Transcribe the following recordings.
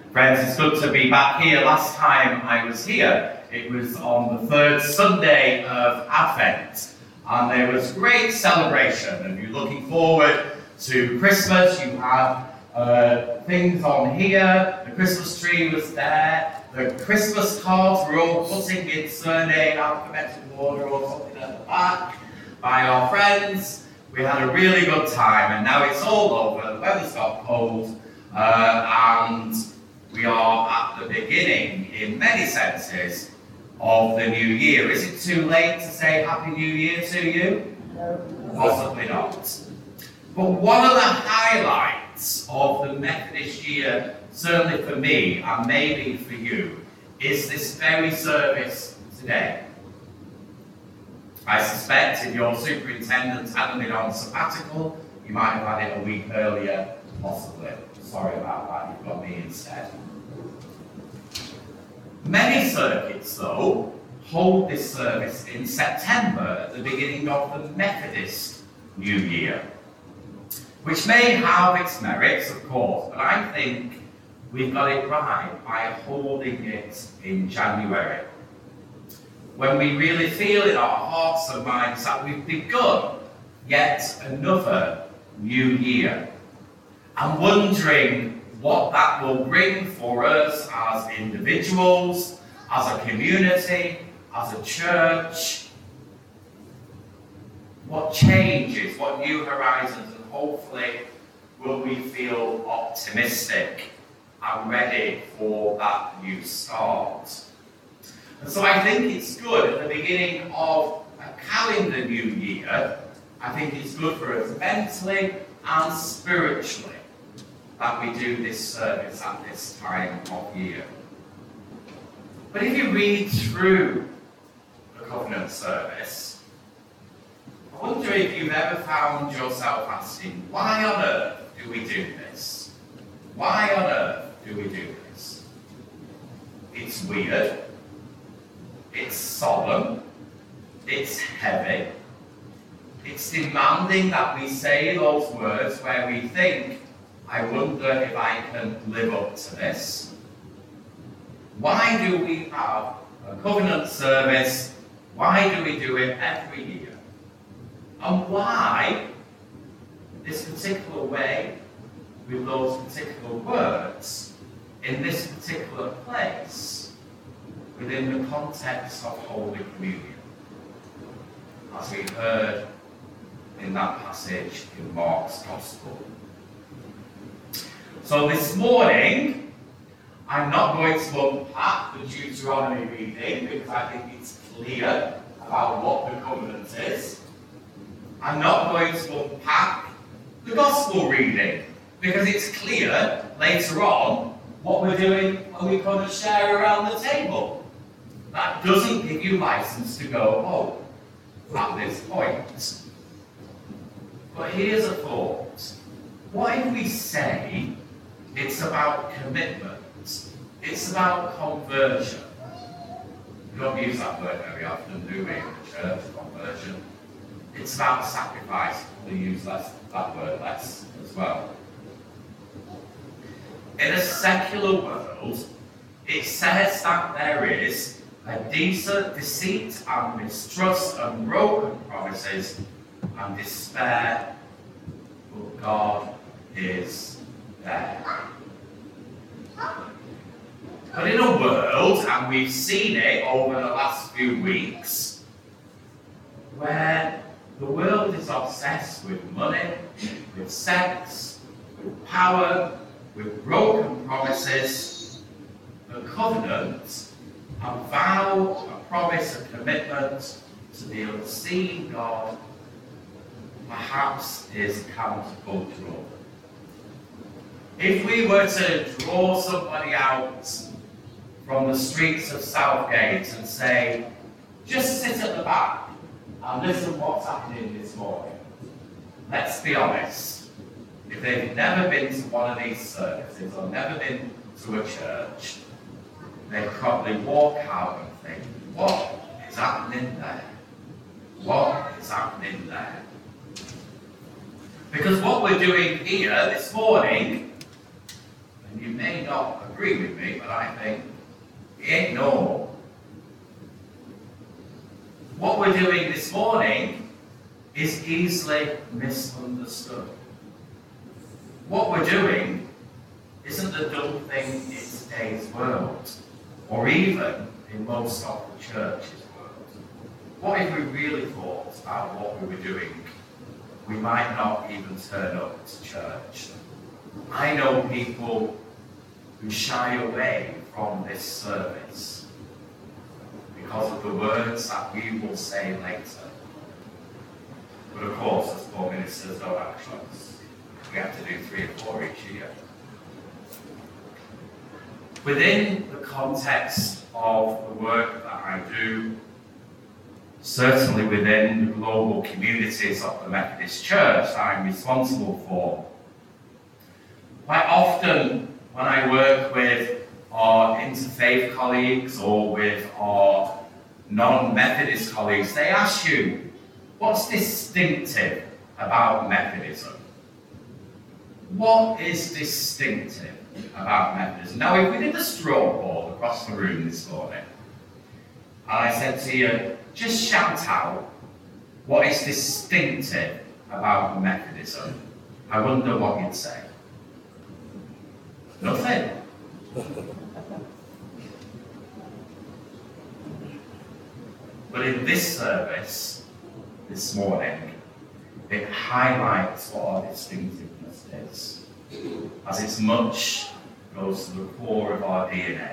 Friends, it's good to be back here. Last time I was here, it was on the third Sunday of Advent, and there was great celebration. And you're looking forward to Christmas. You have things on here. The Christmas tree was there. The Christmas cards were all putting in surname, alphabetical order, or something at the back by our friends. We had a really good time, and now it's all over. The weather's got cold, and we are at the beginning, in many senses, of the new year. Is it too late to say Happy New Year to you? No. Possibly not. But one of the highlights of the Methodist year, certainly for me, and maybe for you, is this very service today. I suspect if your superintendent hadn't been on sabbatical, you might have had it a week earlier, possibly. Sorry about that, you've got me instead. Many circuits, though, hold this service in September at the beginning of the Methodist New Year, which may have its merits, of course, but I think we've got it right by holding it in January, when we really feel in our hearts and minds that we've begun yet another new year. I'm wondering what that will bring for us as individuals, as a community, as a church. What changes, what new horizons, and hopefully will we feel optimistic and ready for that new start. And so I think it's good at the beginning of a calendar new year. I think it's good for us mentally and spiritually that we do this service at this time of year. But if you read through the Covenant service, I wonder if you've ever found yourself asking, why on earth do we do this? Why on earth do we do this? It's weird. It's solemn. It's heavy. It's demanding that we say those words where we think, I wonder if I can live up to this. Why do we have a covenant service? Why do we do it every year? And why this particular way, with those particular words, in this particular place, within the context of Holy Communion, as we heard in that passage in Mark's Gospel. So this morning, I'm not going to unpack the Deuteronomy reading because I think it's clear about what the covenant is. I'm not going to unpack the Gospel reading because it's clear later on what we're doing when we come and share around the table. That doesn't give you license to go home at this point. But here's a thought. What if we say it's about commitment? It's about conversion. We don't use that word very often, do we, in the church, conversion? It's about sacrifice. We use that word less as well. In a secular world, it says that there is a deceit and mistrust and broken promises and despair, but God is there. But in a world, and we've seen it over the last few weeks, where the world is obsessed with money, with sex, with power, with broken promises, the covenant, a vow, a promise, a commitment to the unseen God, perhaps is countercultural. If we were to draw somebody out from the streets of Southgate and say, just sit at the back and listen what's happening this morning. Let's be honest. If they've never been to one of these services or never been to a church, they'd probably walk out and think, what is happening there? What is happening there? Because what we're doing here this morning, and you may may not agree with me, but I think it ain't normal. What we're doing this morning is easily misunderstood. What we're doing isn't a done thing in today's world, or even in most of the church's world. What if we really thought about what we were doing? We might not even turn up to church. I know people who shy away from this service because of the words that we will say later. But of course, as poor ministers don't have a choice. We have to do 3 or 4 each year. Within the context of the work that I do, certainly within the global communities of the Methodist Church that I'm responsible for, quite often when I work with our interfaith colleagues or with our non-Methodist colleagues, they ask you, what's distinctive about Methodism? What is distinctive about Methodism? Now, if we did a straw poll across the room this morning, and I said to you, just shout out what is distinctive about Methodism, I wonder what you'd say. Nothing. But in this service, this morning, it highlights what our distinctiveness is, as it's much goes to the core of our DNA.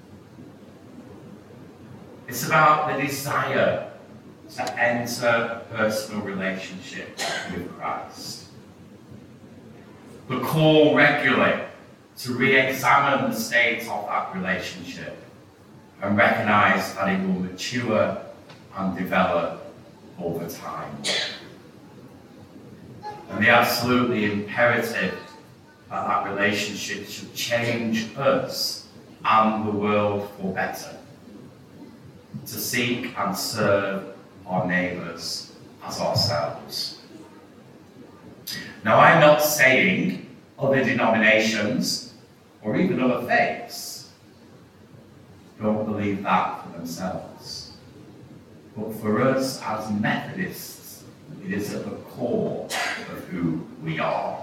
It's about the desire to enter a personal relationship with Christ. The call regularly to re-examine the state of that relationship and recognize that it will mature and develop over time. And the absolutely imperative that that relationship should change us and the world for better. To seek and serve our neighbours as ourselves. Now, I'm not saying other denominations or even other faiths don't believe that for themselves. But for us as Methodists, it is at the core of who we are.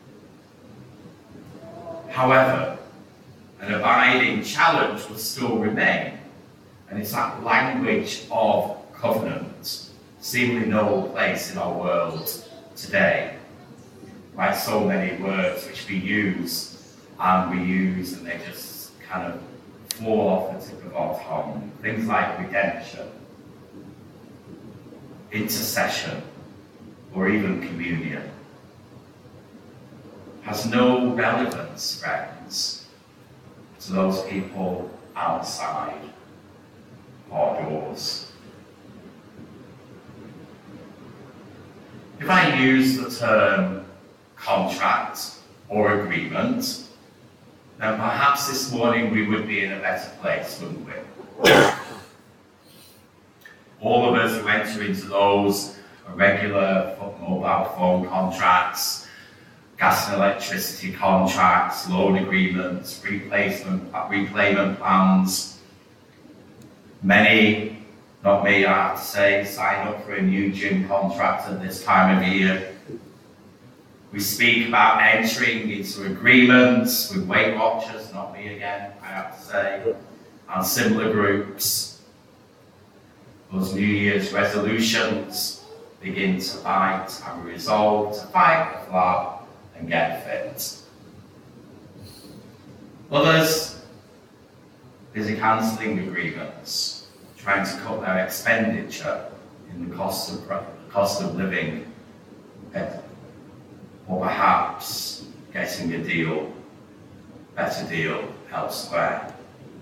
However, an abiding challenge will still remain, and it's that language of covenant, seemingly no place in our world today. Like so many words which we use and they just kind of fall off the tip of our tongue. Things like redemption, intercession, or even communion. Has no relevance, friends, to those people outside our doors. If I use the term contract or agreement, then perhaps this morning we would be in a better place, wouldn't we? All of us who enter into those regular mobile phone contracts, gas and electricity contracts, loan agreements, repayment plans. Many, not me, I have to say, sign up for a new gym contract at this time of year. We speak about entering into agreements with Weight Watchers, not me again, I have to say, and similar groups. Those New Year's resolutions begin to bite, and we resolve to fight the flat and get fit. Others busy cancelling agreements, trying to cut their expenditure in the cost of living, or perhaps getting a better deal elsewhere.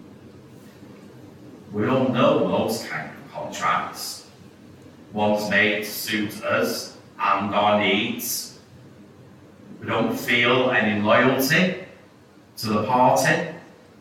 We all know those kind of contracts. One's made to suit us and our needs. We don't feel any loyalty to the party.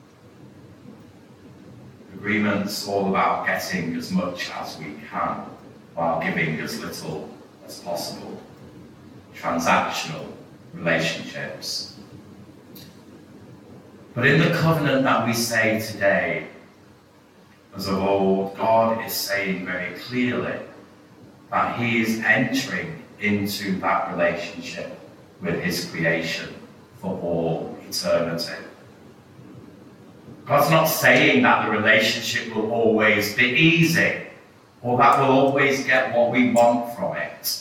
Agreements all about getting as much as we can while giving as little as possible. Transactional relationships. But in the covenant that we say today, as of old, God is saying very clearly that he is entering into that relationship with his creation for all eternity. God's not saying that the relationship will always be easy, or that we'll always get what we want from it,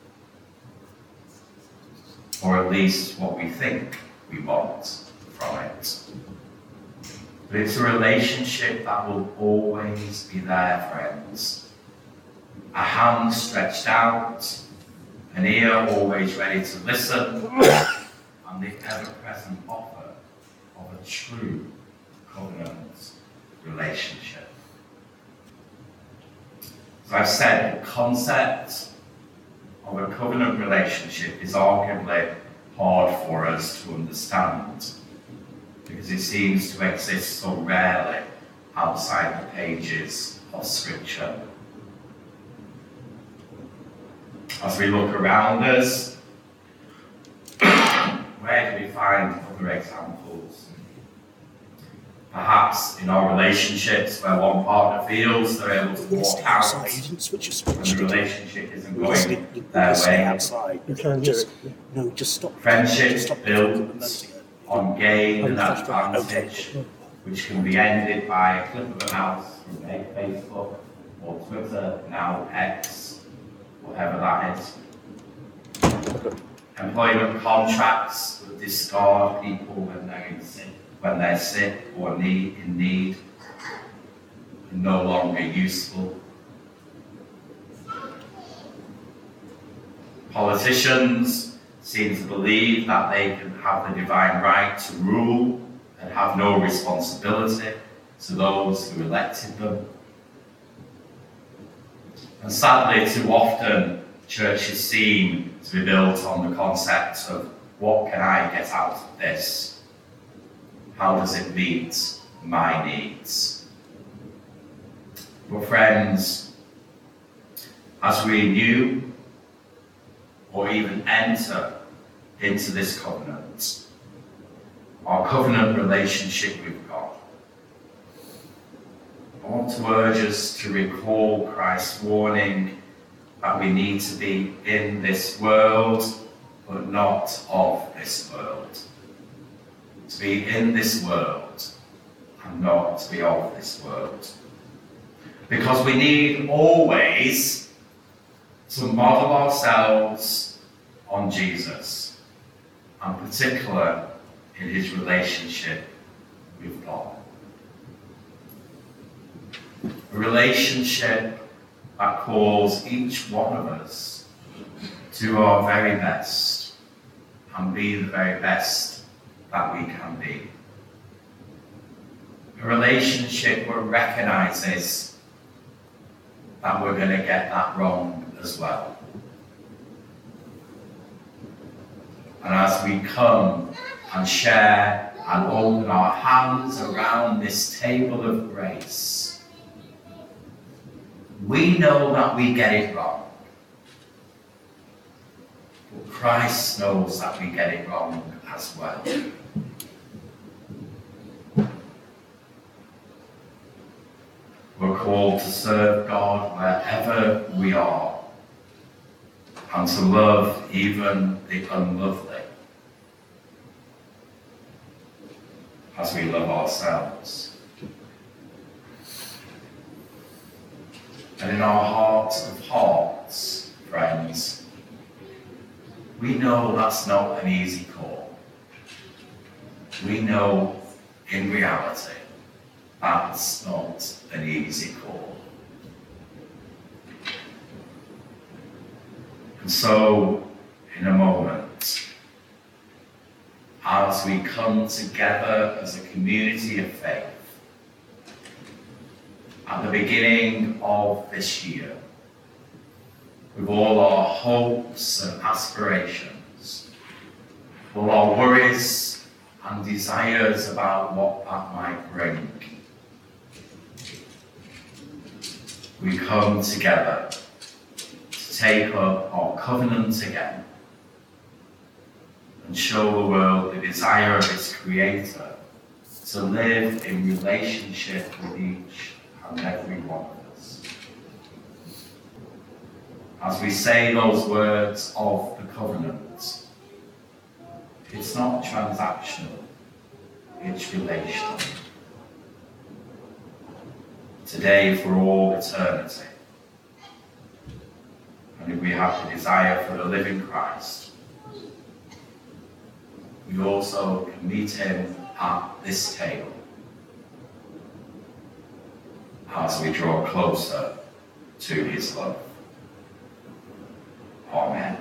or at least what we think we want from it. But it's a relationship that will always be there, friends. A hand stretched out, an ear always ready to listen, and the ever-present offer of a true covenant relationship. As I've said, the concept of a covenant relationship is arguably hard for us to understand, because it seems to exist so rarely outside the pages of Scripture. As we look around us, where do we find other examples? Perhaps in our relationships where one partner feels they're able to walk out and the relationship isn't going their way. Just stop. Friendship built on gain and advantage, which can be ended by a click of a mouse from Facebook or Twitter, now X, whatever that is. Employment contracts that discard people when they're sick or in need, and no longer useful. Politicians seem to believe that they can have the divine right to rule and have no responsibility to those who elected them. And sadly, too often, churches seem to be built on the concept of, what can I get out of this? How does it meet my needs? But friends, as we renew or even enter into this covenant, our covenant relationship with God, I want to urge us to recall Christ's warning that we need to be in this world, but not of this world. To be in this world and not to be of this world. Because we need always to model ourselves on Jesus, and particularly in his relationship with God. A relationship that calls each one of us to our very best and be the very best that we can be. A relationship that recognizes that we're going to get that wrong as well. And as we come and share and open our hands around this table of grace, we know that we get it wrong. But Christ knows that we get it wrong as well. We're called to serve God wherever we are, and to love even the unlovely as we love ourselves. And in our hearts of hearts, friends, we know that's not an easy call. We know in reality that's not an easy call. And so, in a moment, as we come together as a community of faith, at the beginning of this year, with all our hopes and aspirations, all our worries and desires about what that might bring, we come together to take up our covenant again and show the world the desire of its Creator to live in relationship with each and every one of us. As we say those words of the covenant, it's not transactional, it's relational. Today for all eternity. And if we have the desire for the living Christ, we also can meet him at this table as we draw closer to his love. Amen.